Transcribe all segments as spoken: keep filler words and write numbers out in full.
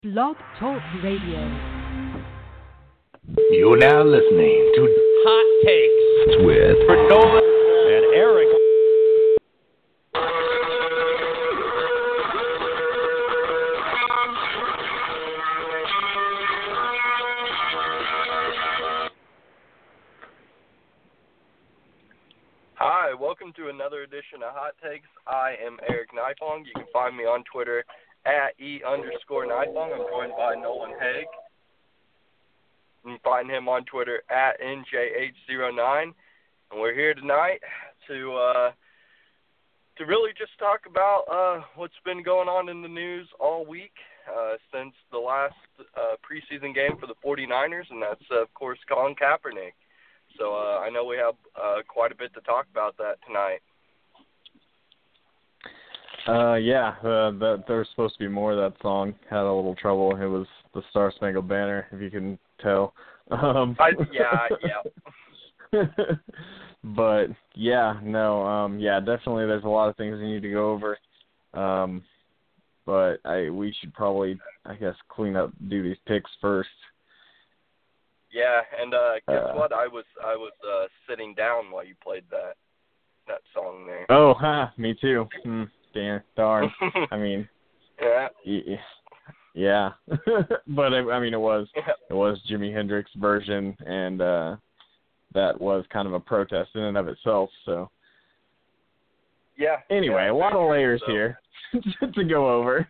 Blog Talk Radio. You're now listening to Hot Takes with Nolan and Eric. Hi, welcome to another edition of Hot Takes. I am Eric Nifong. You can find me on Twitter at E underscore Nifong. I'm joined by Nolan Haig. You can find him on Twitter at N J H zero nine. And we're here tonight to uh, to really just talk about uh, what's been going on in the news all week uh, since the last uh, preseason game for the 49ers, and that's, uh, of course, Colin Kaepernick. So uh, I know we have uh, quite a bit to talk about that tonight. Uh, yeah, uh, that, there was supposed to be more of that song. Had a little trouble. It was the Star Spangled Banner, if you can tell. Um, I, yeah, yeah. But, yeah, no, um, yeah, definitely there's a lot of things we need to go over. Um, but I we should probably, I guess, clean up, do these picks first. Yeah, and uh, guess Uh, what? I was I was uh, sitting down while you played that that song there. Oh, ha, me too. Hmm, damn, darn. I mean, yeah. y- yeah. But, I, I mean, it was it was Jimi Hendrix's version, and uh, that was kind of a protest in and of itself, so. Yeah. Anyway, yeah, a lot of layers so. here to go over.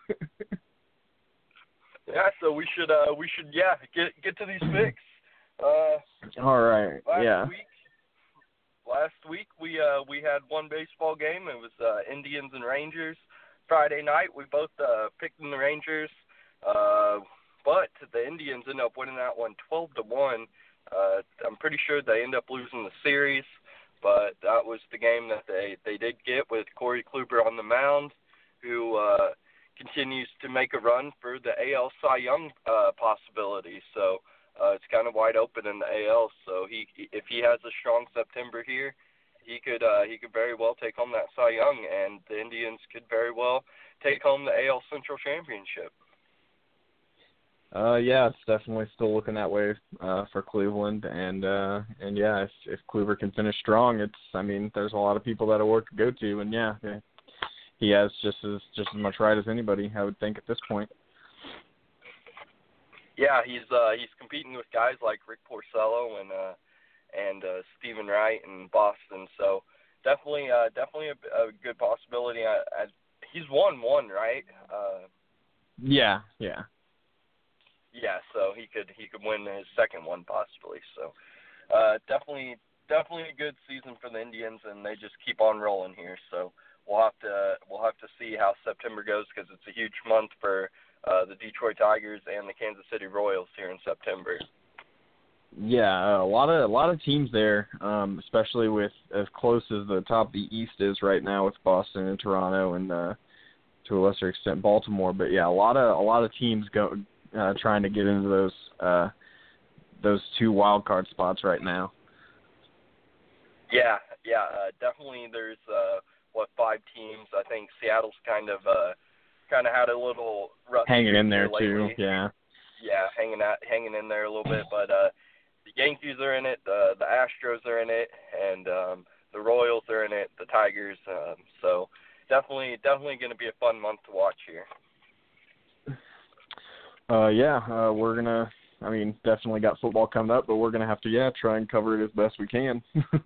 Yeah, so we should uh we should yeah get get to these picks. Uh, All right. last Yeah. week, last week we uh we had one baseball game. It was uh, Indians and Rangers. Friday night we both uh, picked in the Rangers, uh, but the Indians ended up winning that one twelve to one. Uh, I'm pretty sure they ended up losing the series, but that was the game that they they did get with Corey Kluber on the mound, who. Uh, continues to make a run for the A L Cy Young uh, possibility. So uh, it's kind of wide open in the A L. So he, if he has a strong September here, he could uh, he could very well take home that Cy Young, and the Indians could very well take home the A L Central Championship. Uh, yeah, it's definitely still looking that way uh, for Cleveland, and uh, and yeah, if if Kluber can finish strong, it's I mean, there's a lot of people that work to go to, and yeah. yeah. He has just as just as much right as anybody, I would think, at this point. Yeah, he's uh, he's competing with guys like Rick Porcello and uh, and uh, Stephen Wright in Boston. So definitely, uh, definitely a, a good possibility. I, I, he's won one, right? Uh, yeah, yeah, yeah. So he could he could win his second one possibly. So uh, definitely, definitely a good season for the Indians, and they just keep on rolling here. So. We'll have to we'll have to see how September goes because it's a huge month for uh, the Detroit Tigers and the Kansas City Royals here in September. Yeah, a lot of a lot of teams there, um, especially with as close as the top of the East is right now with Boston and Toronto and uh, to a lesser extent Baltimore. But yeah, a lot of a lot of teams go uh, trying to get into those uh, those two wild card spots right now. Yeah, yeah, uh, definitely. There's uh, what five teams? I think Seattle's kind of uh, kind of had a little rough hanging in there too. lately. Yeah, yeah, hanging out, hanging in there a little bit. But uh, the Yankees are in it, the the Astros are in it, and um, the Royals are in it, the Tigers. Um, so definitely, definitely going to be a fun month to watch here. Uh, yeah, uh, we're gonna. I mean, definitely got football coming up, but we're gonna have to yeah try and cover it as best we can.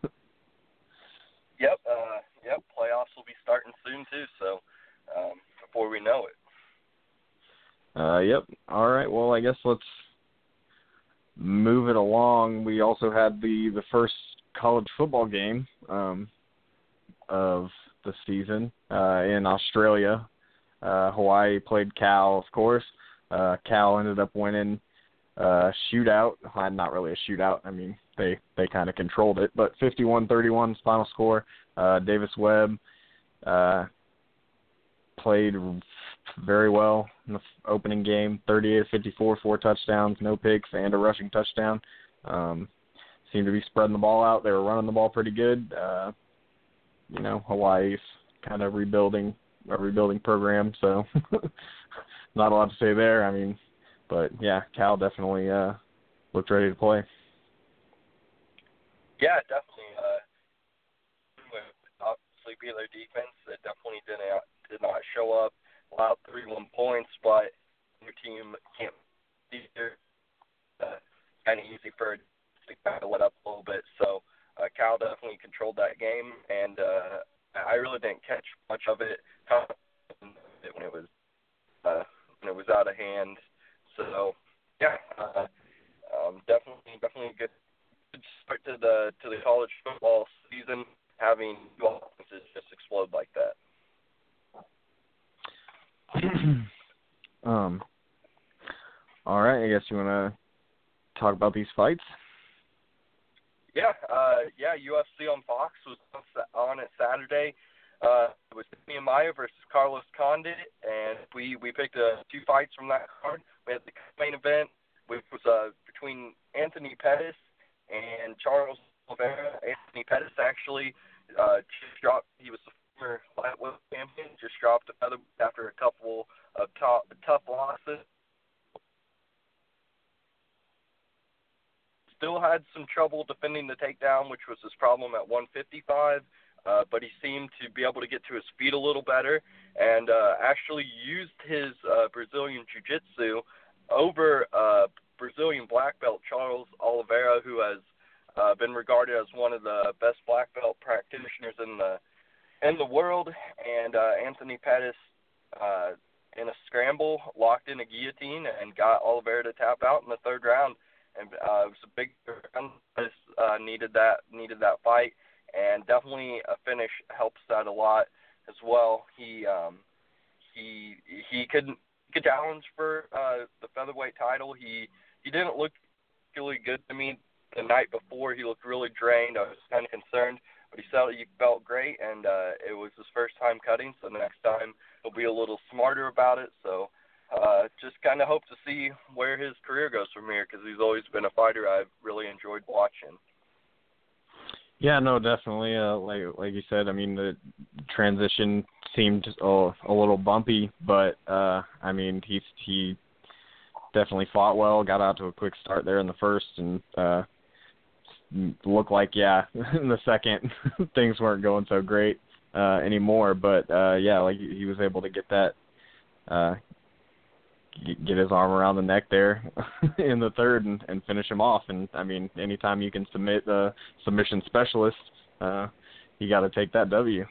Yep, uh, yep. Playoffs will be starting soon too. So um, before we know it. Uh, yep. All right. Well, I guess let's move it along. We also had the, the first college football game um, of the season uh, in Australia. Uh, Hawaii played Cal, of course. Uh, Cal ended up winning uh, shootout. Well, not really a shootout. I mean, they, they kind of controlled it, but fifty-one thirty-one final score. Uh, Davis Webb uh, played very well in the opening game, thirty-eight fifty-four, four touchdowns, no picks, and a rushing touchdown. Um, seemed to be spreading the ball out. They were running the ball pretty good. Uh, you know, Hawaii's kind of rebuilding a rebuilding program, so not a lot to say there. I mean, but yeah, Cal definitely uh, looked ready to play. Yeah, definitely. Uh, with obviously Baylor defense, that definitely didn't did not show up. Allowed thirty-one points, but your team can't either. Uh, kind of easy for it to kind of let up a little bit. So uh, Cal definitely controlled that game, and uh, I really didn't catch much of it when it was uh, when it was out of hand. So yeah, uh, um, definitely definitely a good, good start to the to the college football season, having two offenses just explode like that. um. All right, I guess you want to talk about these fights. Yeah, uh, yeah. U F C on Fox was on at Saturday. Uh, it was Nehemiah versus Carlos Condit, and we, we picked uh, two fights from that card. We had the main event, which was uh, between Anthony Pettis and Charles Oliveira. Anthony Pettis actually uh, just dropped. He was the former lightweight champion. Just dropped a feather after a couple of top, tough losses. Still had some trouble defending the takedown, which was his problem at one fifty-five, uh, but he seemed to be able to get to his feet a little better and uh, actually used his uh, Brazilian Jiu-Jitsu over uh, Brazilian black belt Charles Oliveira, who has uh, been regarded as one of the best black belt practitioners in the in the world. And uh, Anthony Pettis, uh, in a scramble, locked in a guillotine and got Oliveira to tap out in the third round. And uh, it was a big uh, needed that needed that fight, and definitely a finish helps that a lot as well. He um, he he could could challenge for uh, the featherweight title. He he didn't look really good to me the night before. He looked really drained. I was kind of concerned, but he said he felt great, and uh, it was his first time cutting. So the next time he'll be a little smarter about it. So. Uh, just kind of hope to see where his career goes from here, because he's always been a fighter I've really enjoyed watching. Yeah, no, definitely. Uh, like like you said, I mean, the transition seemed a, a little bumpy, but uh, I mean, he he definitely fought well. Got out to a quick start there in the first, and uh, looked like yeah, in the second things weren't going so great uh, anymore. But uh, yeah, like he was able to get that. Uh, get his arm around the neck there in the third and, and finish him off. And, I mean, anytime you can submit a submission specialist, uh, you got to take that W.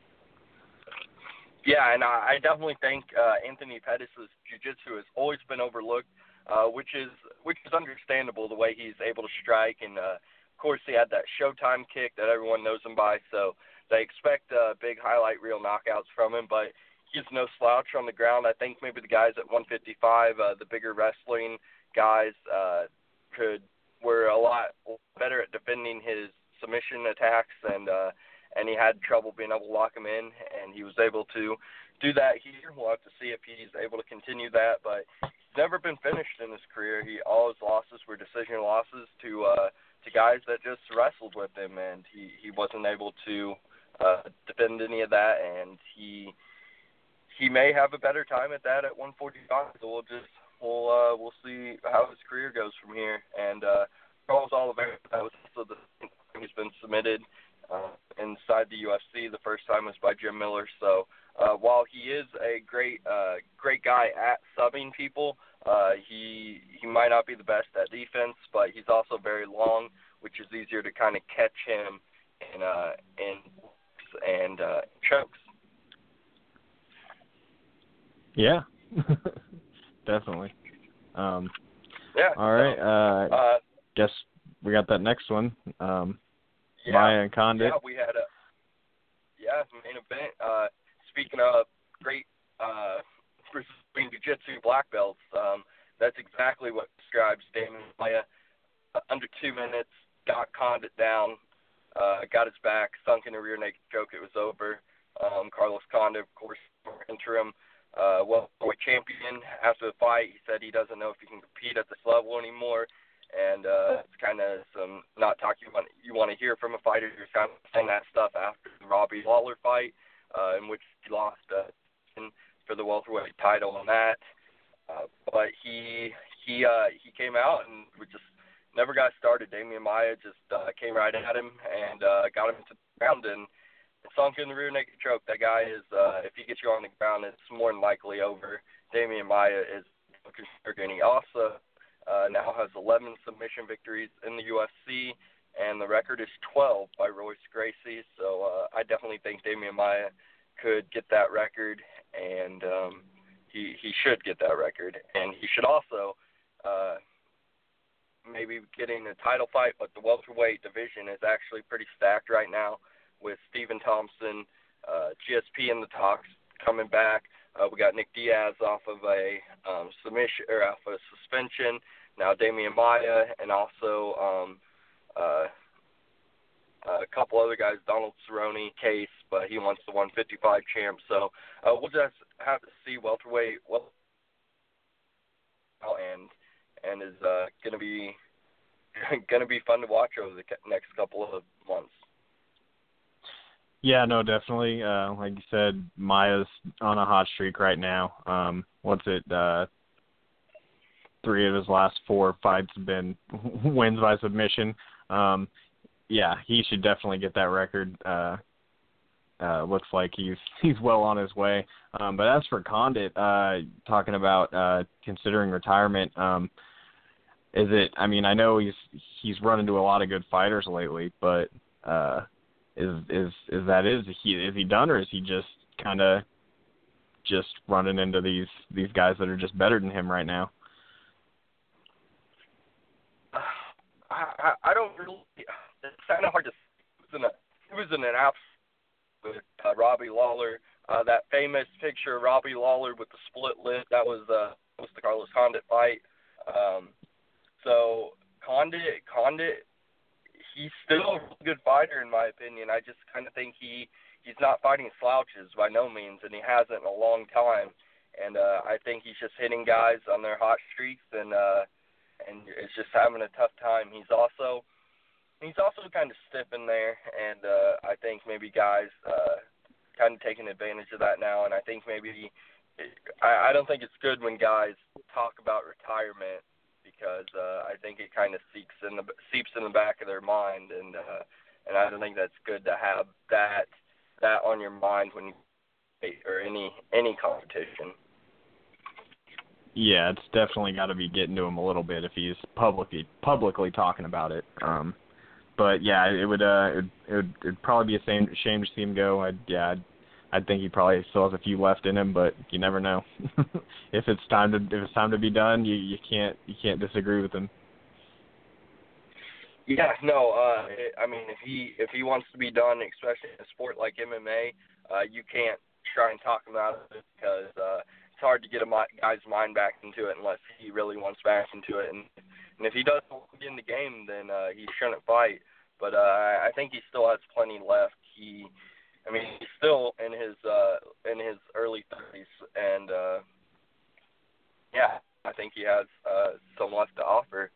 Yeah, and I definitely think uh, Anthony Pettis' jiu-jitsu has always been overlooked, uh, which is which is understandable, the way he's able to strike. And, uh, of course, he had that Showtime kick that everyone knows him by, so they expect uh, big highlight reel knockouts from him. But he's no slouch on the ground. I think maybe the guys at one fifty-five, uh, the bigger wrestling guys, uh, could were a lot better at defending his submission attacks, and uh, and he had trouble being able to lock him in, and he was able to do that here. We'll have to see if he's able to continue that, but he's never been finished in his career. He all his losses were decision losses to uh, to guys that just wrestled with him, and he, he wasn't able to uh, defend any of that, and he. He may have a better time at that at one forty-five. So we'll just we'll uh, we'll see how his career goes from here. And uh, Charles Oliveira, that was also the thing he's been submitted uh, inside the U F C. The first time was by Jim Miller. So uh, while he is a great uh, great guy at subbing people, uh, he he might not be the best at defense, but he's also very long, which is easier to kind of catch him in uh, in and uh, chokes. Yeah, definitely. Um, yeah. All right. So, uh, uh, guess we got that next one. Um, yeah, Maya and Condit. Yeah, we had a yeah main event. Uh, speaking of great uh, Brazilian Jiu-Jitsu black belts, um, that's exactly what describes Damian Maya. Uh, under two minutes, got Condit down, uh, got his back, sunk in a rear naked choke. It was over. Um, Carlos Condit, of course, interim. Uh, welterweight champion. After the fight, he said he doesn't know if he can compete at this level anymore, and uh, it's kind of some not talk you want you want to hear from a fighter who's kind of saying that stuff after the Robbie Lawler fight, uh, in which he lost uh, for the welterweight title on that. uh, but he he uh, he came out and we just never got started. Damian Maia just uh, came right at him and uh, got him to the ground and sunk in the rear naked choke. That guy is, uh, if he gets you on the ground, it's more than likely over. Damian Maia is and he also uh, now has eleven submission victories in the U F C, and the record is twelve by Royce Gracie. So uh, I definitely think Damian Maia could get that record, and um, he he should get that record, and he should also uh, maybe getting a title fight. But the welterweight division is actually pretty stacked right now with Stephen Thompson, uh, G S P in the talks coming back. Uh, we got Nick Diaz off of a um, submission or off a suspension. Now Damian Maia, and also um, uh, a couple other guys, Donald Cerrone, Case, but he wants the one fifty-five champ. So uh, we'll just have to see welterweight. Well, and and is uh, going to be going to be fun to watch over the next couple of months. Yeah, no, definitely. Uh, like you said, Maia's on a hot streak right now. Um, what's it? Uh, three of his last four fights have been wins by submission. Um, yeah, he should definitely get that record. Uh, uh, looks like he's he's well on his way. Um, but as for Condit, uh, talking about uh, considering retirement, um, is it? I mean, I know he's he's run into a lot of good fighters lately, but uh, Is is is that is he is he done, or is he just kind of just running into these these guys that are just better than him right now? Uh, I I don't really. It's kind of hard to. He was in a he was in an app with uh, Robbie Lawler. Uh, that famous picture of Robbie Lawler with the split lip. That was uh was the Carlos Condit fight. Um, so Condit Condit. He's still a really good fighter, in my opinion. I just kind of think he he's not fighting slouches by no means, and he hasn't in a long time. And uh, I think he's just hitting guys on their hot streaks, and uh, and is just having a tough time. He's also he's also kind of stiff in there, and uh, I think maybe guys uh, kind of taking advantage of that now. And I think maybe I, I don't think it's good when guys talk about retirement, because uh, I think it kind of seeps in the seeps in the back of their mind, and uh, and I don't think that's good to have that that on your mind when you or any any competition. Yeah, it's definitely got to be getting to him a little bit if he's publicly publicly talking about it. Um, but yeah, it would uh it, it would it'd probably be a shame shame to see him go. I'd, yeah, I'd, I think he probably still has a few left in him, but you never know. if it's time to if it's time to be done, you, you can't you can't disagree with him. Yeah, no. Uh, it, I mean, if he if he wants to be done, especially in a sport like M M A, uh, you can't try and talk him out of it, because uh, it's hard to get a guy's mind back into it unless he really wants back into it. And and if he doesn't want to be in the game, then uh, he shouldn't fight. But uh, I think he still has plenty left. He I mean, he's still in his uh, in his early thirties, and uh, yeah, I think he has uh, some left to offer.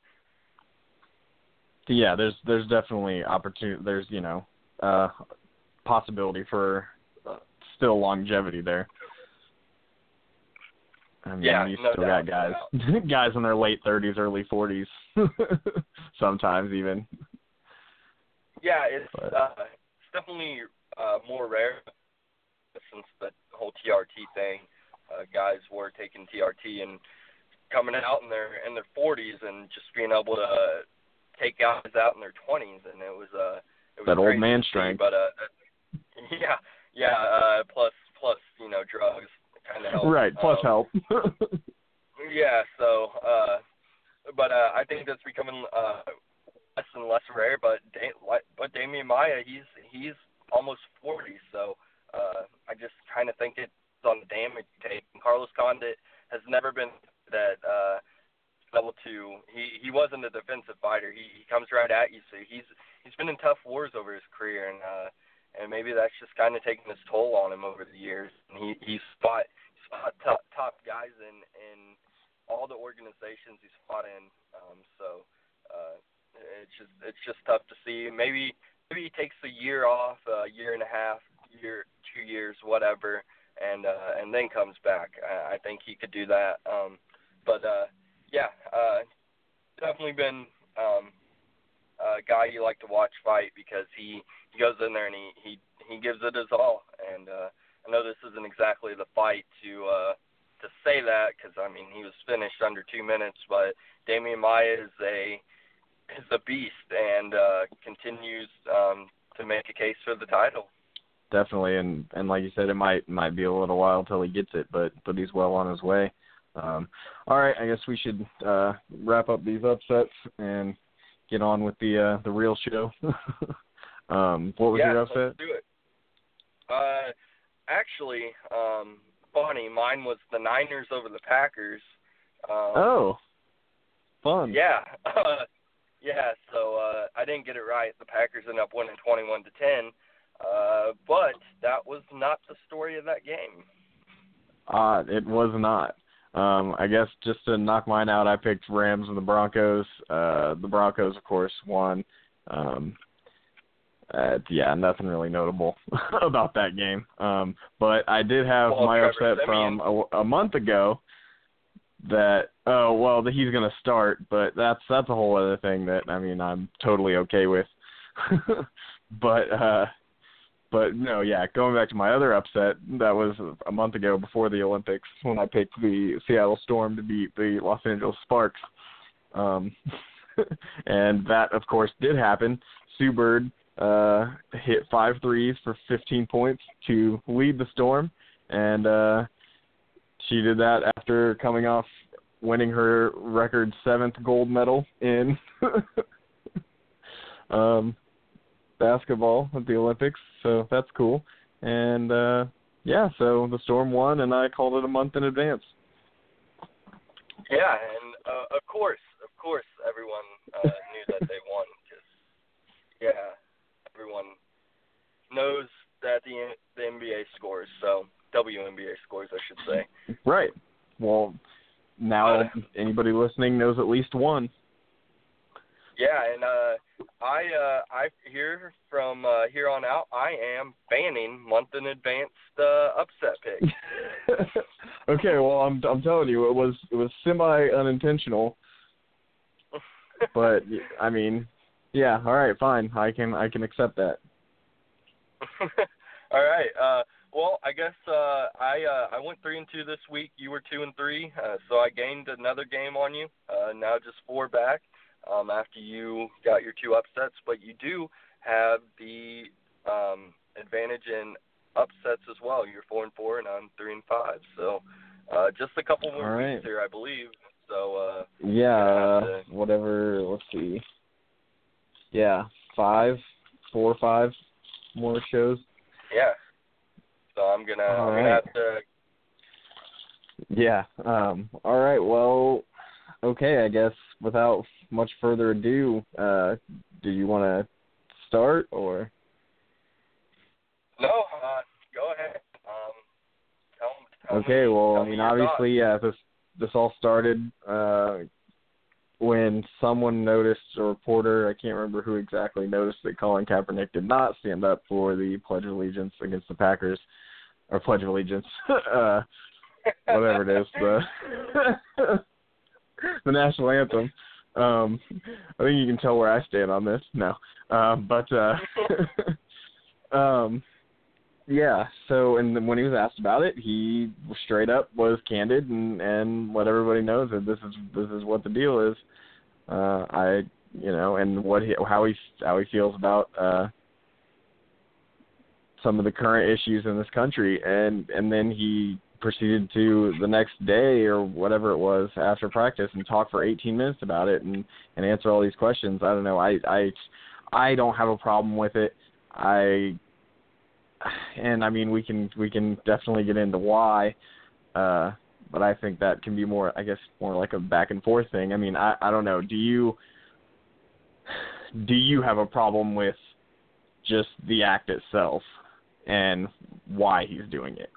Yeah, there's there's definitely opportunity. There's you know uh, possibility for uh, still longevity there. I mean, yeah, you no still doubt, got guys no guys in their late thirties, early forties, sometimes even. Yeah, it's But. uh, it's definitely. Uh, more rare since the whole T R T thing. Uh, guys were taking T R T and coming out in their in their forties and just being able to uh, take guys out in their twenties, and it was uh it was that old man see, strength. But uh, yeah, yeah. Uh, plus plus you know drugs kind of help. Right. Plus um, help. yeah. So, uh, but uh, I think that's becoming uh less and less rare. But da- but Damian Maia, he's he's almost forty, so uh, I just kind of think it's on the damage tape. And Carlos Condit has never been that uh, able to. He, he wasn't a defensive fighter. He, he comes right at you. So he's he's been in tough wars over his career, and uh, and maybe that's just kind of taken its toll on him over the years. And he he's fought, he's fought top, top guys in in all the organizations he's fought in. Um, so uh, it's just it's just tough to see. Maybe. Maybe he takes a year off, a year and a half, year, two years, whatever, and uh, and then comes back. I, I think he could do that. Um, but uh, yeah, uh, definitely been um, a guy you like to watch fight because he, he goes in there and he, he, he gives it his all. And uh, I know this isn't exactly the fight to uh, to say that because I mean he was finished under two minutes, but Damian Maia is a is a beast and uh, continues um, to make a case for the title. Definitely, and, and like you said, it might might be a little while till he gets it, but but he's well on his way. Um, all right, I guess we should uh, wrap up these upsets and get on with the uh, the real show. um, what was yeah, your upset? Let's do it. Uh, actually, um, funny, mine was the Niners over the Packers. Um, oh, fun. Yeah, uh, yeah. So uh, I didn't get it right. The Packers ended up winning twenty-one to ten. Uh, but that was not the story of that game. Uh, it was not. Um, I guess just to knock mine out, I picked Rams and the Broncos. Uh, the Broncos, of course, won. Um, uh, yeah, nothing really notable about that game. Um, but I did have well, my Trevor upset Siemian. from a, a month ago that, oh, well, that he's going to start, but that's that's a whole other thing that, I mean, I'm totally okay with. but, uh, But, no, yeah, going back to my other upset, that was a month ago before the Olympics when I picked the Seattle Storm to beat the Los Angeles Sparks. Um, and that, of course, did happen. Sue Bird uh, hit five threes for fifteen points to lead the Storm, and uh, she did that after coming off winning her record seventh gold medal in um basketball at the Olympics, so that's cool. And uh yeah, so the Storm won, and I called it a month in advance. Yeah, and uh, of course, of course, everyone uh, knew that they won because, yeah, everyone knows that the the N B A scores, so W N B A scores, I should say. Right. Well, now uh, anybody listening knows at least one. Yeah, and uh, I uh, I here from uh, here on out, I am banning month in advance uh, upset picks. Okay, well, I'm I'm telling you, it was it was semi unintentional, but I mean, yeah, all right, fine, I can I can accept that. All right, uh, well, I guess uh, I uh, I went three and two this week. You were two and three, uh, so I gained another game on you. Uh, now just four back. Um, after you got your two upsets, but you do have the um, advantage in upsets as well. You're four and four, and I'm three and five. So uh, just a couple more All right. weeks here, I believe. So uh, yeah, to... whatever. Let's see. Yeah, five, four or five more shows. Yeah. So I'm gonna, all I'm right. gonna have to. Yeah. Um. All right. Well. Okay. I guess without much further ado, uh, do you want to start or? No, uh, go ahead. Um, tell, tell okay, me, well, tell I mean, me obviously, yeah, this this all started uh, when someone noticed, a reporter, I can't remember who exactly, noticed that Colin Kaepernick did not stand up for the Pledge of Allegiance against the Packers, or Pledge of Allegiance, uh, whatever it is, the the national anthem. Um, I think you can tell where I stand on this. No, um, but uh, um, yeah. So, and then when he was asked about it, he straight up was candid and, and let everybody know that this is this is what the deal is. Uh, I, you know, and what he, how he how he feels about uh, some of the current issues in this country, and and then he proceeded to the next day or whatever it was after practice and talk for eighteen minutes about it and, and answer all these questions. I don't know. I, I, I don't have a problem with it. I, and I mean, we can, we can definitely get into why, uh, but I think that can be more, I guess, more like a back and forth thing. I mean, I, I don't know. Do you, do you have a problem with just the act itself and why he's doing it?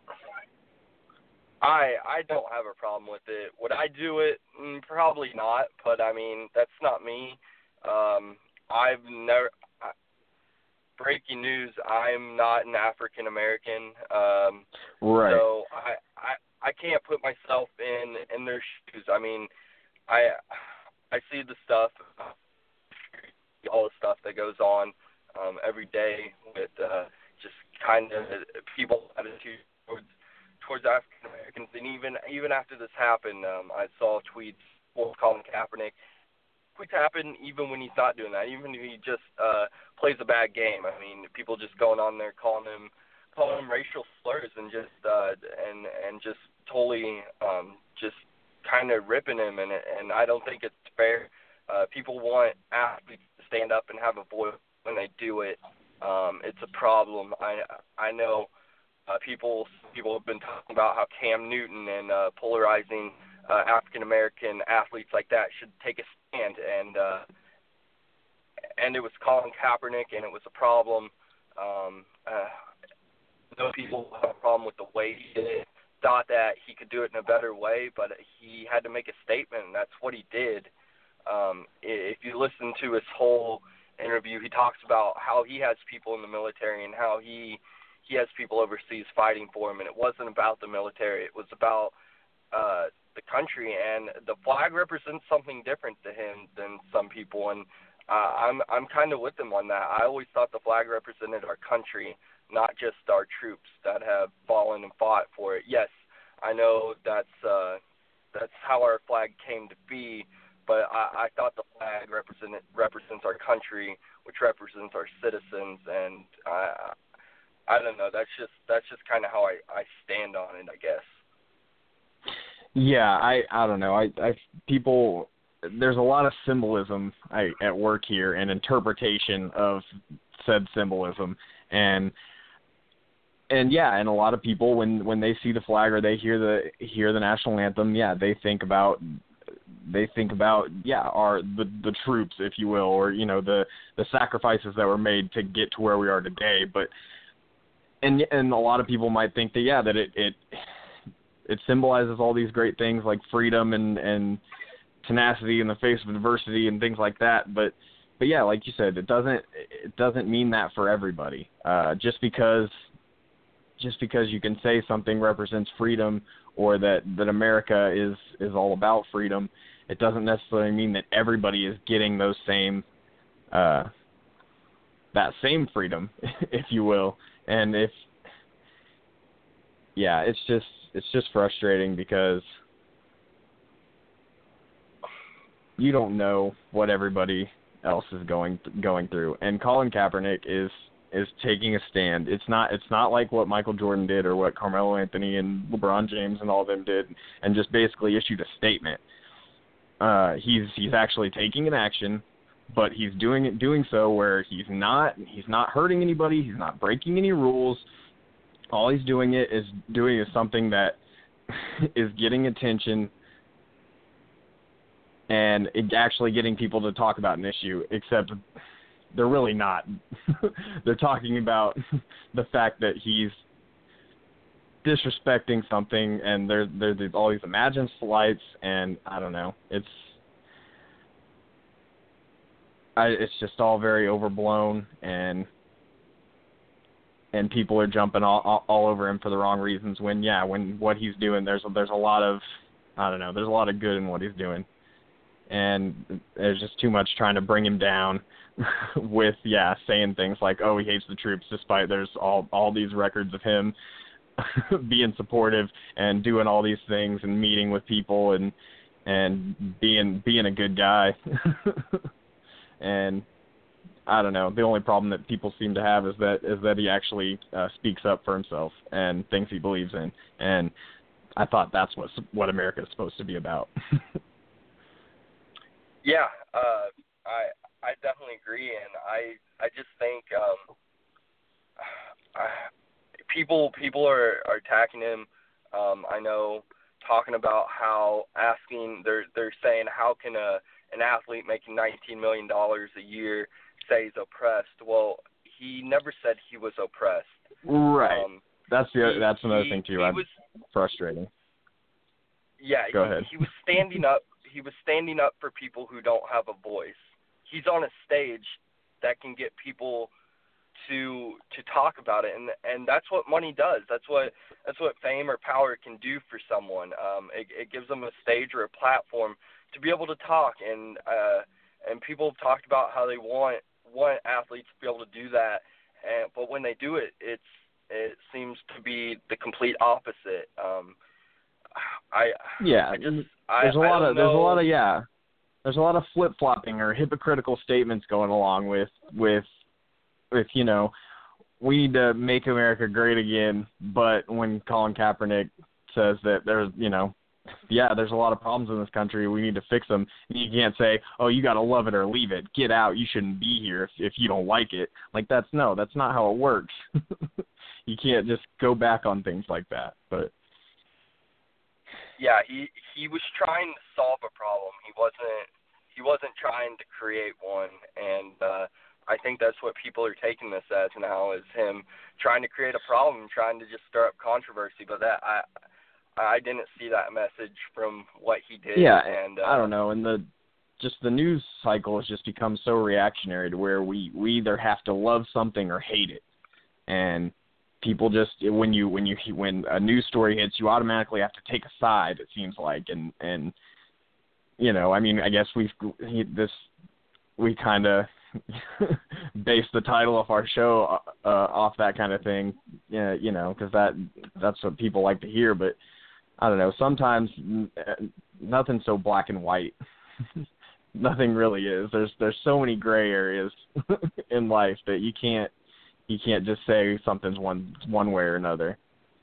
I I don't have a problem with it. Would I do it? Mm, probably not. But I mean, that's not me. Um, I've never. I, breaking news: I'm not an African American. Um, right. So I, I I can't put myself in in their shoes. I mean, I I see the stuff, all the stuff that goes on um, every day with uh, just kind of people's attitude towards towards African Americans, and even even after this happened, um, I saw tweets with Colin Kaepernick. Tweets happen even when he's not doing that, even if he just uh, plays a bad game. I mean, people just going on there calling him calling him racial slurs and just uh, and and just totally um, just kind of ripping him, and and I don't think it's fair. Uh, people want athletes to stand up and have a voice when they do it. Um, it's a problem. I I know uh, people people have been talking about how Cam Newton and uh, polarizing uh, African American athletes like that should take a stand, and uh, and it was Colin Kaepernick, and it was a problem. Um, uh, no people have a problem with the way he did it. Thought that he could do it in a better way, but he had to make a statement, and that's what he did. Um, if you listen to his whole interview, he talks about how he has people in the military and how he he has people overseas fighting for him, and it wasn't about the military. It was about uh, the country, and the flag represents something different to him than some people, and uh, I'm I'm kind of with him on that. I always thought the flag represented our country, not just our troops that have fallen and fought for it. Yes, I know that's uh, that's how our flag came to be, but I, I thought the flag represent, represents our country, which represents our citizens, and I I don't know. That's just that's just kind of how I, I stand on it, I guess. Yeah, I I don't know. I I people. There's a lot of symbolism I, at work here and interpretation of said symbolism, and and yeah, and a lot of people when, when they see the flag or they hear the hear the national anthem, yeah, they think about they think about yeah our the, the troops, if you will, or you know the, the sacrifices that were made to get to where we are today. But and and a lot of people might think that yeah that it it, it symbolizes all these great things like freedom and and tenacity in the face of adversity and things like that, but but yeah, like you said, it doesn't it doesn't mean that for everybody. Uh, just because just because you can say something represents freedom or that, that America is, is all about freedom, it doesn't necessarily mean that everybody is getting those same uh, that same freedom, if you will. And if yeah, it's just it's just frustrating because you don't know what everybody else is going going through. And Colin Kaepernick is is taking a stand. It's not it's not like what Michael Jordan did or what Carmelo Anthony and LeBron James and all of them did and just basically issued a statement. Uh, he's he's actually taking an action, but he's doing it doing so where he's not he's not hurting anybody, he's not breaking any rules. All he's doing it is doing is something that is getting attention and it actually getting people to talk about an issue, except they're really not. They're talking about the fact that he's disrespecting something, and there there's all these imagined slights, and I don't know. It's I, it's just all very overblown, and and people are jumping all, all all over him for the wrong reasons. When yeah, when what he's doing, there's there's a lot of I don't know. There's a lot of good in what he's doing. And there's just too much trying to bring him down with, yeah, saying things like, oh, he hates the troops, despite there's all all these records of him being supportive and doing all these things and meeting with people and and being being a good guy. And I don't know. The only problem that people seem to have is that is that he actually uh, speaks up for himself and things he believes in. And I thought that's what what America is supposed to be about. Yeah, uh, I I definitely agree, and I I just think um, I, people people are, are attacking him. Um, I know talking about how asking they're they're saying how can a an athlete making nineteen million dollars a year say he's oppressed? Well, he never said he was oppressed. Right. Um, that's the he, that's another he, thing too. He I'm was, frustrating. Yeah. Go he, ahead. He was standing up. He was standing up for people who don't have a voice. He's on a stage that can get people to to talk about it, and and that's what money does. That's what that's what fame or power can do for someone. Um, it, it gives them a stage or a platform to be able to talk, and uh, and people have talked about how they want want athletes to be able to do that, and but when they do it, it's it seems to be the complete opposite. Um, I yeah, I just there's I, a lot I of there's know. a lot of yeah, there's a lot of flip flopping or hypocritical statements going along with with with you know, we need to make America great again, but when Colin Kaepernick says that there's you know, yeah, there's a lot of problems in this country, we need to fix them. And you can't say, oh, you got to love it or leave it. Get out. You shouldn't be here if, if you don't like it. Like that's no, that's not how it works. You can't just go back on things like that. But yeah, he he was trying to solve a problem. He wasn't he wasn't trying to create one, and uh, I think that's what people are taking this as now, is him trying to create a problem, trying to just stir up controversy. But that I I didn't see that message from what he did. Yeah, and uh, I don't know, and the just the news cycle has just become so reactionary to where we, we either have to love something or hate it, and people just when you when you when a news story hits, you automatically have to take a side. It seems like, and and you know, I mean, I guess we've he, this we kind of base the title of our show uh, off that kind of thing, yeah, you know, because that that's what people like to hear. But I don't know. Sometimes nothing's so black and white. Nothing really is. There's there's so many gray areas in life that you can't you can't just say something's one one way or another.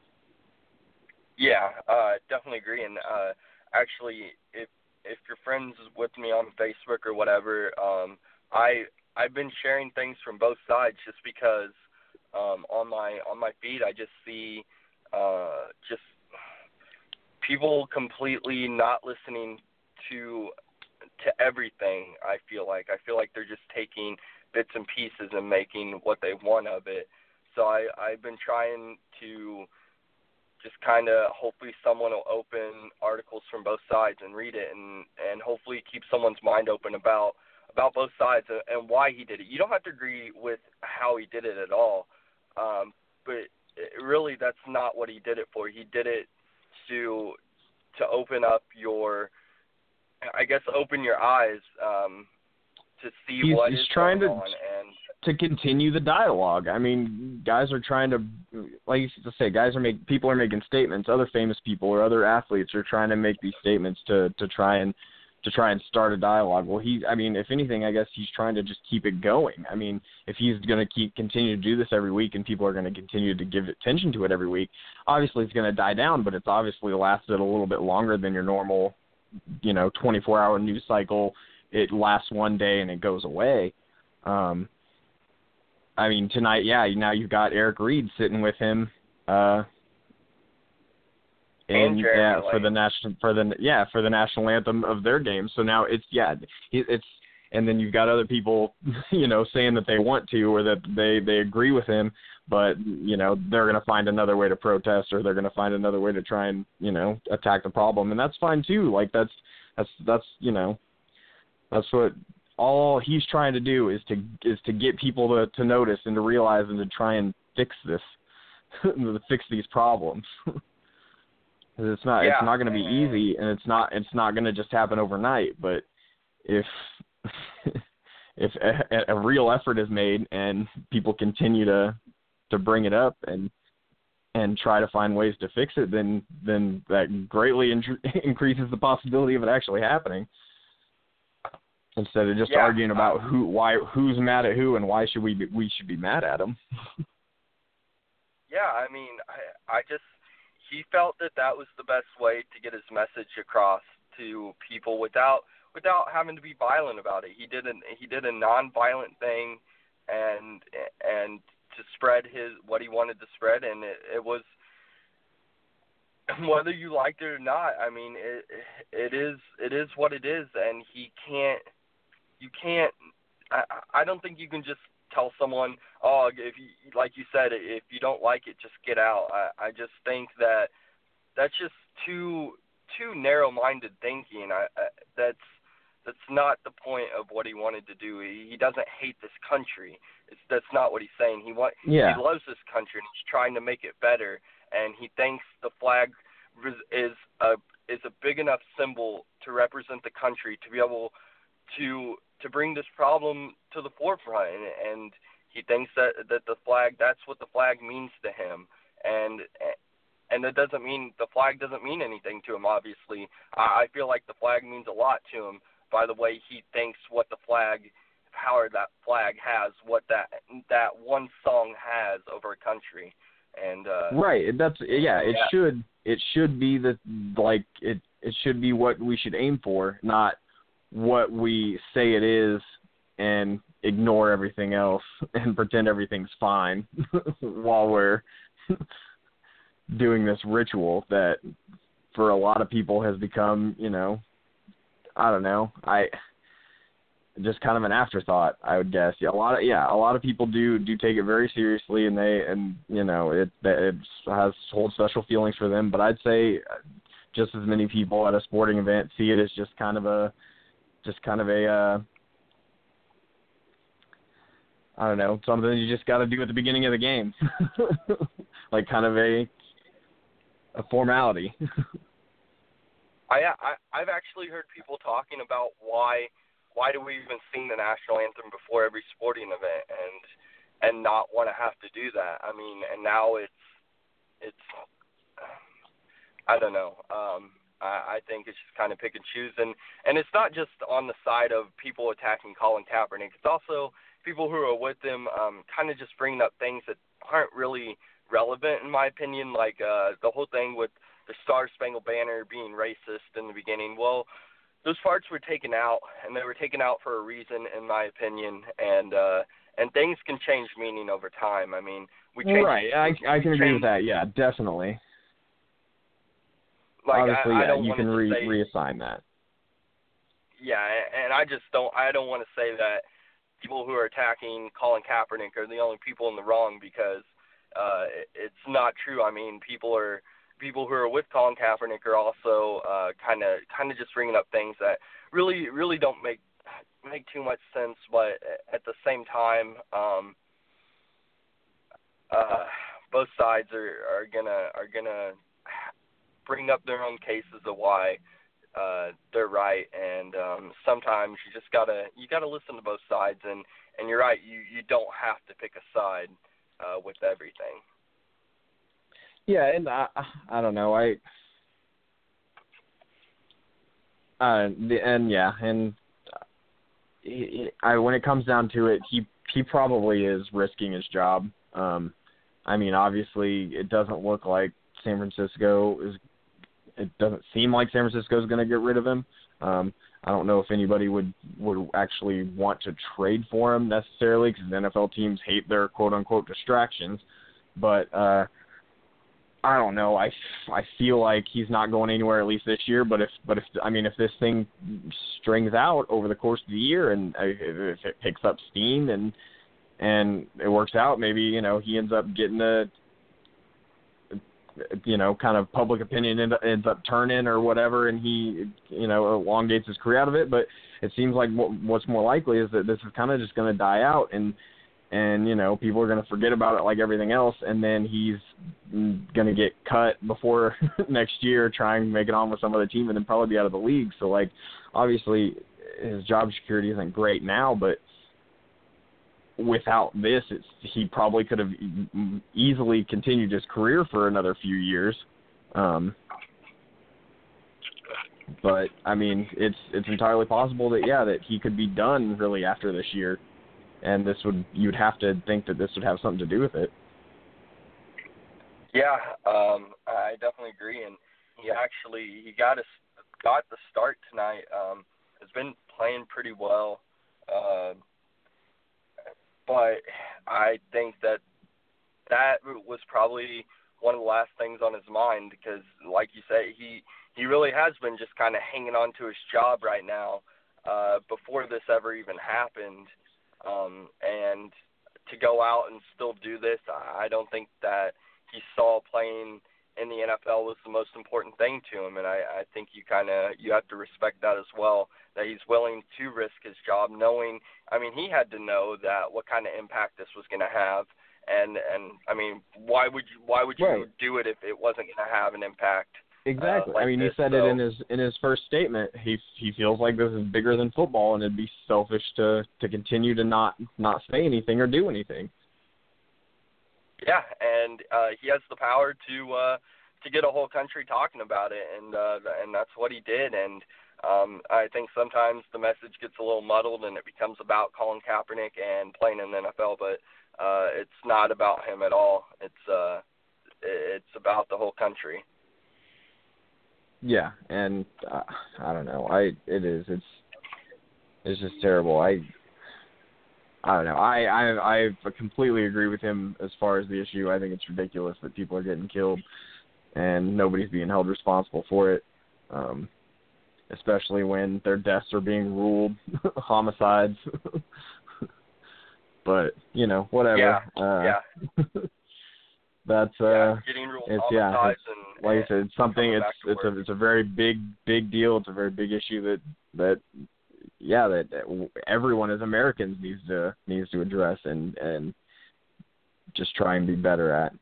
Yeah, uh, definitely agree. And uh, actually, if if you're friends with me on Facebook or whatever, um, I I've been sharing things from both sides just because um, on my on my feed I just see uh, just people completely not listening to to everything. I feel like I feel like they're just taking bits and pieces and making what they want of it. So I I've been trying to just kind of hopefully someone will open articles from both sides and read it, and and hopefully keep someone's mind open about about both sides and why he did it. You don't have to agree with how he did it at all, um, but it, really that's not what he did it for. He did it to to open up your, I guess, open your eyes um, to see he's, what he's is trying going to, on and to continue the dialogue. I mean, guys are trying to, like you used to say, guys are make people are making statements. Other famous people or other athletes are trying to make these statements to to try and to try and start a dialogue. Well, he, I mean, if anything, I guess he's trying to just keep it going. I mean, if he's going to keep continue to do this every week and people are going to continue to give attention to it every week, obviously it's going to die down, but it's obviously lasted a little bit longer than your normal, you know, twenty-four hour news cycle. It lasts one day and it goes away. Um, I mean, tonight, yeah, now you've got Eric Reed sitting with him, uh, and yeah, for the national, for the yeah, for the national anthem of their game. So now it's yeah, it's and then you've got other people, you know, saying that they want to or that they they agree with him, but you know they're going to find another way to protest or they're going to find another way to try and you know attack the problem, and that's fine too. Like that's that's that's you know that's what all he's trying to do is to is to get people to, to notice and to realize and to try and fix this, to fix these problems. It's not yeah, it's not going to be easy, and it's not it's not going to just happen overnight. But if if a, a real effort is made and people continue to to bring it up and and try to find ways to fix it, then then that greatly in- increases the possibility of it actually happening. Instead of just yeah, arguing about um, who why who's mad at who and why should we be, we should be mad at them. Yeah, I mean, I I just. He felt that that was the best way to get his message across to people without without having to be violent about it. He did an he did a non-violent thing, and and to spread his what he wanted to spread, and it, it was whether you liked it or not. I mean, it it is it is what it is, and he can't you can't. I I don't think you can just tell someone, oh, if you, like you said, if you don't like it, just get out. I, I just think that that's just too too narrow-minded thinking. I, I that's that's not the point of what he wanted to do. He, he doesn't hate this country. It's, that's not what he's saying. He want yeah. he loves this country and he's trying to make it better. And he thinks the flag is a is a big enough symbol to represent the country to be able to to bring this problem to the forefront. And, and he thinks that that the flag, that's what the flag means to him. And and it doesn't mean, the flag doesn't mean anything to him, obviously. I feel like the flag means a lot to him by the way he thinks what the flag, power that flag has, what that that one song has over a country. And uh, right, that's yeah. It yeah. should it should be the like it it should be what we should aim for, not what we say it is, and ignore everything else and pretend everything's fine while we're doing this ritual that for a lot of people has become, you know, I don't know, I just kind of an afterthought, I would guess. Yeah, a lot of yeah, a lot of people do do take it very seriously, and they and you know it it has holds special feelings for them. But I'd say just as many people at a sporting event see it as just kind of a just kind of a uh, I don't know, something you just got to do at the beginning of the game, like kind of a a formality. I, I I've actually heard people talking about why. Why do we even sing the national anthem before every sporting event and and not want to have to do that? I mean, and now it's it's I don't know. Um, I, I think it's just kind of pick and choose, and and it's not just on the side of people attacking Colin Kaepernick. It's also people who are with him, um, kind of just bringing up things that aren't really relevant, in my opinion. Like uh, the whole thing with the Star Spangled Banner being racist in the beginning. Well, those parts were taken out, and they were taken out for a reason, in my opinion. And uh, and things can change meaning over time. I mean, we change. Right, I I can agree with that. Yeah, definitely. Like, obviously, I, I yeah, don't you can re- say, reassign that. Yeah, and I just don't. I don't want to say that people who are attacking Colin Kaepernick are the only people in the wrong, because uh, it, it's not true. I mean, people are. People who are with Colin Kaepernick are also kind of kind of just bringing up things that really really don't make make too much sense. But at the same time, um, uh, both sides are, are gonna are gonna bring up their own cases of why uh, they're right. And um, sometimes you just gotta you gotta listen to both sides. And, and you're right. You you don't have to pick a side uh, with everything. Yeah, and I, I don't know, I, uh, the, and yeah, and he, I, when it comes down to it, he, he probably is risking his job. Um, I mean, obviously, it doesn't look like San Francisco is, it doesn't seem like San Francisco is going to get rid of him. Um, I don't know if anybody would, would actually want to trade for him necessarily, because N F L teams hate their quote-unquote distractions, but, uh, I don't know. I, I feel like he's not going anywhere at least this year. But if but if I mean if this thing strings out over the course of the year, and if it picks up steam and and it works out, maybe you know he ends up getting a you know kind of public opinion end, ends up turning or whatever, and he you know elongates his career out of it. But it seems like what, what's more likely is that this is kind of just going to die out, and. And, you know, people are going to forget about it like everything else, and then he's going to get cut before next year, try and make it on with some other team, and then probably be out of the league. So, like, obviously his job security isn't great now, but without this, it's, he probably could have easily continued his career for another few years. Um, but, I mean, it's it's entirely possible that, yeah, that he could be done really after this year. And this would, you'd have to think that this would have something to do with it. Yeah, um, I definitely agree. And he actually, he got a, got the start tonight. Um, has been playing pretty well. Uh, but I think that that was probably one of the last things on his mind, because like you say, he, he really has been just kind of hanging on to his job right now, uh, before this ever even happened. Um, and to go out and still do this, I don't think that he saw playing in the N F L was the most important thing to him, and I, I think you kind of you have to respect that as well, that he's willing to risk his job, knowing, I mean, he had to know that what kind of impact this was going to have, and, and I mean, why would you why would you Right. do it if it wasn't going to have an impact? Exactly. Uh, like I mean, this, he said so. it in his in his first statement. He he feels like this is bigger than football, and it'd be selfish to, to continue to not, not say anything or do anything. Yeah, and uh, he has the power to uh, to get a whole country talking about it, and uh, and that's what he did. And um, I think sometimes the message gets a little muddled, and it becomes about Colin Kaepernick and playing in the N F L, but uh, it's not about him at all. It's uh, it's about the whole country. Yeah, and uh, I don't know. I it is. It's it's just terrible. I I don't know. I, I I completely agree with him as far as the issue. I think it's ridiculous that people are getting killed and nobody's being held responsible for it, um, especially when their deaths are being ruled homicides. But, you know, whatever. Yeah, uh, yeah. That's uh, yeah, getting ruled it's yeah. homicides It's, and, like I said, it's something. coming It's back to it's work. a it's a very big big deal. It's a very big issue that that yeah that, that everyone as Americans needs to needs to address and and just try and be better at.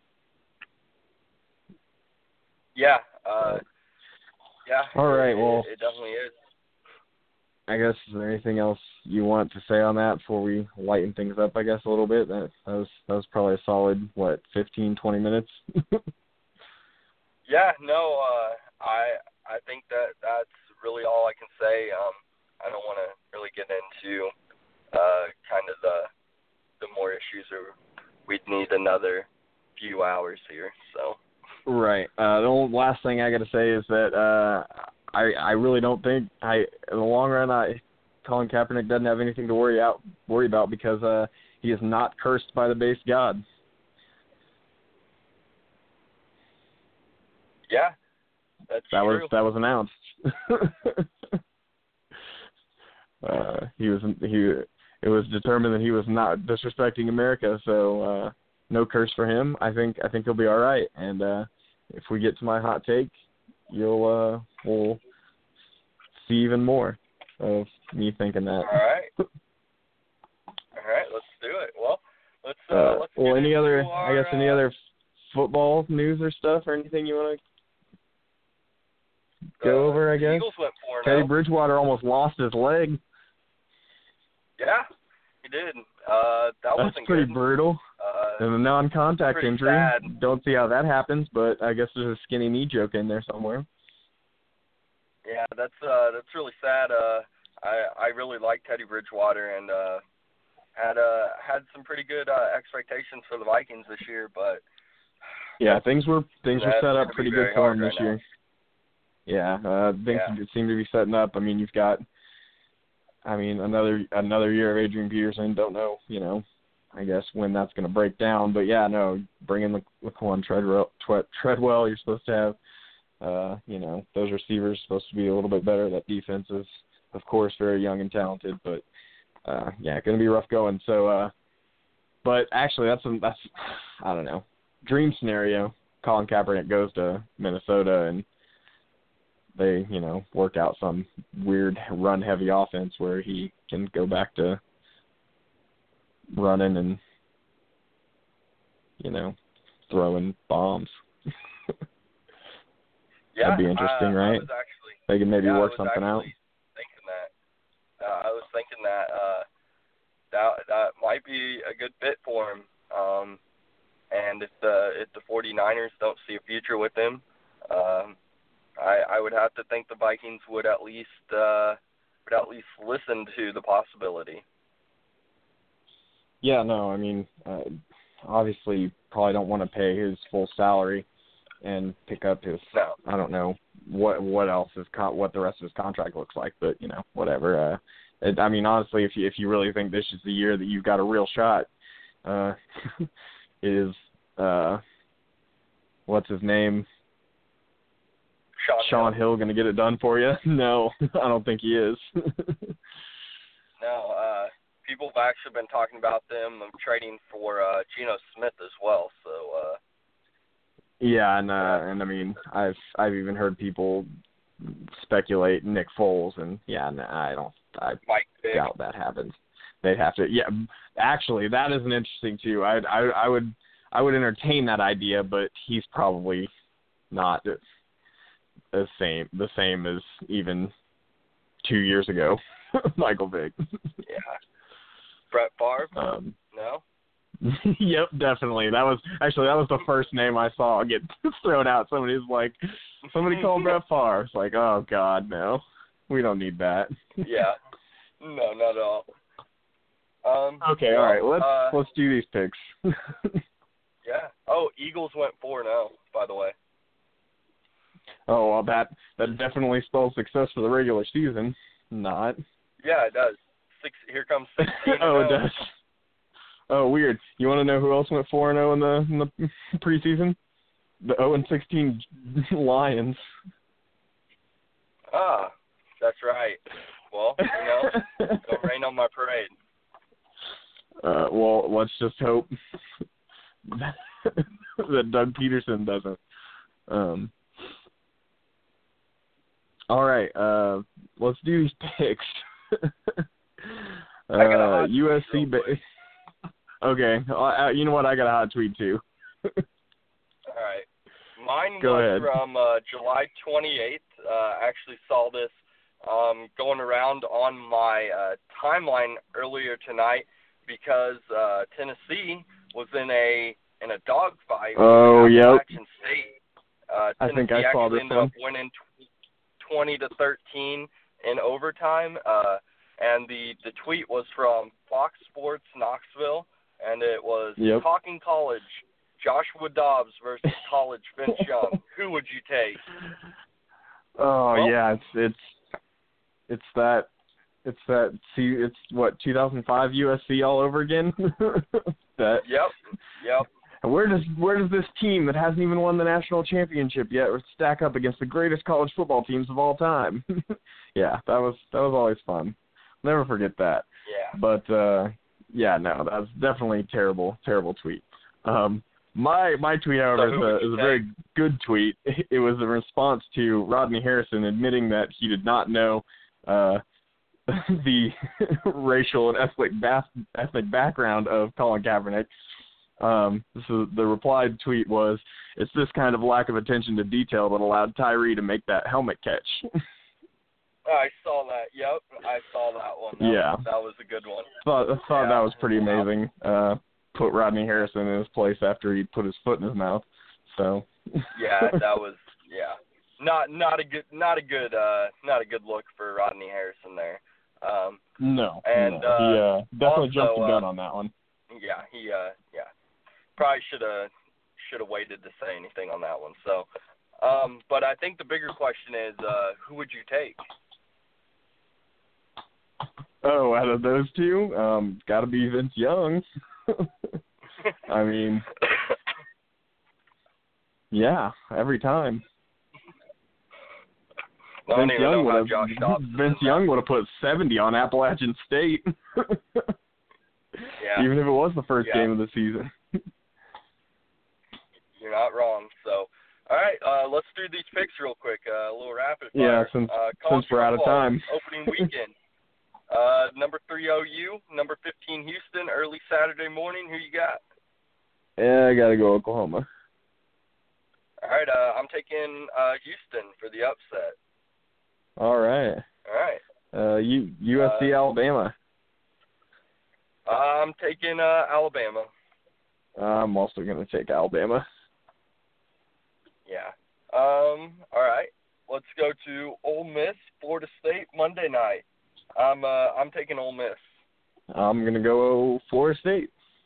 Yeah. Uh, yeah. All right. It, Well, it definitely is. I guess is there anything else you want to say on that before we lighten things up? I guess a little bit. That, that was that was probably a solid what fifteen, twenty minutes. Yeah, no, uh, I I think that that's really all I can say. Um, I don't want to really get into uh, kind of the the more issues, or we'd need another few hours here. So. Right. Uh, the only last thing I got to say is that uh, I I really don't think I in the long run I Colin Kaepernick doesn't have anything to worry out worry about because uh, he is not cursed by the base god. Yeah, that's That true. was that was announced. uh, he was he. It was determined that he was not disrespecting America, so uh, no curse for him. I think I think he'll be all right. And uh, if we get to my hot take, you'll uh, we'll see even more of me thinking that. All right. All right, let's do it. Well, let's. Uh, Uh, let's well, get any into other? our, I guess any uh, other football news or stuff or anything you want to go uh, over? I the guess Eagles went four and Teddy oh. Bridgewater almost lost his leg. Yeah, he did. Uh, that That's wasn't pretty good. brutal. Uh, And a non-contact pretty injury. sad. Don't see how that happens, but I guess there's a skinny knee joke in there somewhere. Yeah, that's uh, that's really sad. Uh, I I really like Teddy Bridgewater and uh, had uh had some pretty good uh, expectations for the Vikings this year, but Yeah, things were things were That's set gonna up be pretty very good for him hard this right year. Yeah, uh, things Yeah. seem to be setting up. I mean, you've got, I mean, another another year of Adrian Peterson. Don't know, you know, I guess when that's going to break down. But yeah, no, bring in Laquan Treadwell. Treadwell, you're supposed to have, uh, you know, those receivers supposed to be a little bit better. That defense is, of course, very young and talented, but uh, yeah, going to be rough going. So, uh, but actually, that's a, that's I don't know, dream scenario. Colin Kaepernick goes to Minnesota and they, you know, work out some weird run-heavy offense where he can go back to running and, you know, throwing bombs. yeah, That'd be interesting, I, right? I was actually They can maybe yeah, work I was something out. actually Thinking that, uh, I was thinking that uh, that that might be a good fit for him. Um, and if the if the 49ers don't see a future with him, um, I, I would have to think the Vikings would at least uh, would at least listen to the possibility. Yeah, no, I mean, uh, obviously you probably don't want to pay his full salary and pick up his, No. I don't know what what else is con- what the rest of his contract looks like, but you know, whatever. Uh, it, I mean, honestly, if you if you really think this is the year that you've got a real shot, uh, is uh, what's his name? Sean, Sean Hill. Hill going to get it done for you? No, I don't think he is. No, uh, people have actually been talking about them trading for uh, Geno Smith as well. So, uh, Yeah, and uh, and I mean, I've I've even heard people speculate Nick Foles, and yeah, no, I don't, I Mike Vick. doubt that happens. They'd have to, yeah. Actually, that is an interesting too. I I I would I would entertain that idea, but he's probably not the same the same as even two years ago, Michael Vick. Yeah. Brett Favre? Um, no. Yep, definitely. That was actually that was the first name I saw get thrown out. Somebody was like, somebody called Brett Favre. It's like, oh God, no, we don't need that. Yeah, no, not at all. Um, okay, well, all right, let's uh, let's do these picks. Yeah. Oh, Eagles went four and zero. By the way. Oh, well, that that definitely spells success for the regular season. Not. Yeah, it does. Six. Here comes sixteen. Oh, it does. Oh, weird. You want to know who else went four and zero in the in the preseason? The zero and sixteen Lions. Ah, that's right. Well, you know, don't rain on my parade. Uh, well, let's just hope that, that Doug Peterson doesn't. Um. All right. Uh, let's do these picks. uh, U S C. Ba- okay. Uh, you know what? I got a hot tweet too. All right. Mine Go was ahead. from uh, July twenty-eighth. Uh, actually saw this um, going around on my uh, timeline earlier tonight because uh, Tennessee was in a in a dogfight. Oh, with yep. Appalachian State. Uh, I think I Tennessee saw actually this ended one. up winning twenty to thirteen in overtime. Uh, and the, the tweet was from Fox Sports Knoxville, and it was Yep. Talking College. Joshua Dobbs versus college Vince Young. Who would you take? Oh Well, yeah, it's it's it's that it's that see it's what two thousand five U S C all over again. that Yep, yep. where does where does this team that hasn't even won the national championship yet stack up against the greatest college football teams of all time? Yeah, that was that was always fun. Never forget that. Yeah. But uh, yeah, no, that was definitely a terrible terrible tweet. Um, My my tweet, however, So is who a, would you is a take? very good tweet. It was a response to Rodney Harrison admitting that he did not know uh, the racial and ethnic bas- ethnic background of Colin Kaepernick. Um, so the replied tweet was, "It's this kind of lack of attention to detail that allowed Tyree to make that helmet catch." I saw that. Yep, I saw that one. That Yeah. was, that was a good one. thought I thought Yeah. that was pretty amazing. Uh, put Rodney Harrison in his place after he put his foot in his mouth. So. Yeah, that was yeah. Not not a good not a good uh not a good look for Rodney Harrison there. Um, No, And, no. uh, he uh, definitely also, jumped the gun uh, on that one. yeah, he uh yeah. Probably should have should have waited to say anything on that one. So, um, but I think the bigger question is, uh, who would you take? Oh, out of those two, um, got to be Vince Young. I mean, yeah, every time. I don't Vince even Young know how would Josh Dobbs. have Vince Young would have put seventy on Appalachian State, Yeah, even if it was the first Yeah. game of the season. you're not wrong. So, all right, uh, let's do these picks real quick. Uh, a little rapid fire. Yeah, since uh, since college we're out of football time. Opening weekend. Uh, number three O U, number fifteen Houston, early Saturday morning. Who you got? Yeah, I gotta go Oklahoma. All right, uh, I'm taking uh, Houston for the upset. All right. All right. Uh, U USC Uh, Alabama. I'm taking uh, Alabama. I'm also gonna take Alabama. Yeah. Um. All right. Let's go to Ole Miss, Florida State, Monday night. I'm uh, I'm taking Ole Miss. I'm gonna go Florida State.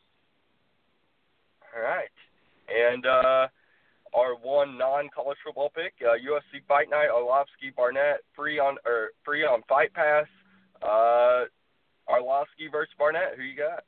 All right. And uh, our one non-college football pick, uh, U S C Fight Night, Arlovsky Barnett, free on or free on Fight Pass. Uh, Arlovsky versus Barnett. Who you got?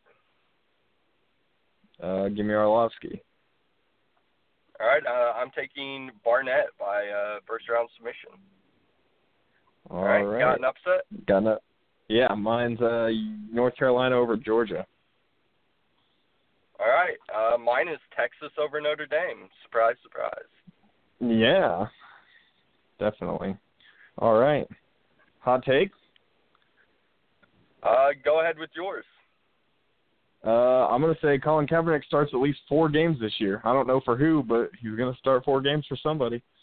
Uh, give me Arlovsky. All right. Uh, I'm taking Barnett by uh, first round submission. All All right. right. Got an upset? Got no. Yeah, mine's uh North Carolina over Georgia. All right. Uh, mine is Texas over Notre Dame. Surprise, surprise. Yeah, definitely. All right. Hot take? Uh, go ahead with yours. Uh, I'm going to say Colin Kaepernick starts at least four games this year. I don't know for who, but he's going to start four games for somebody.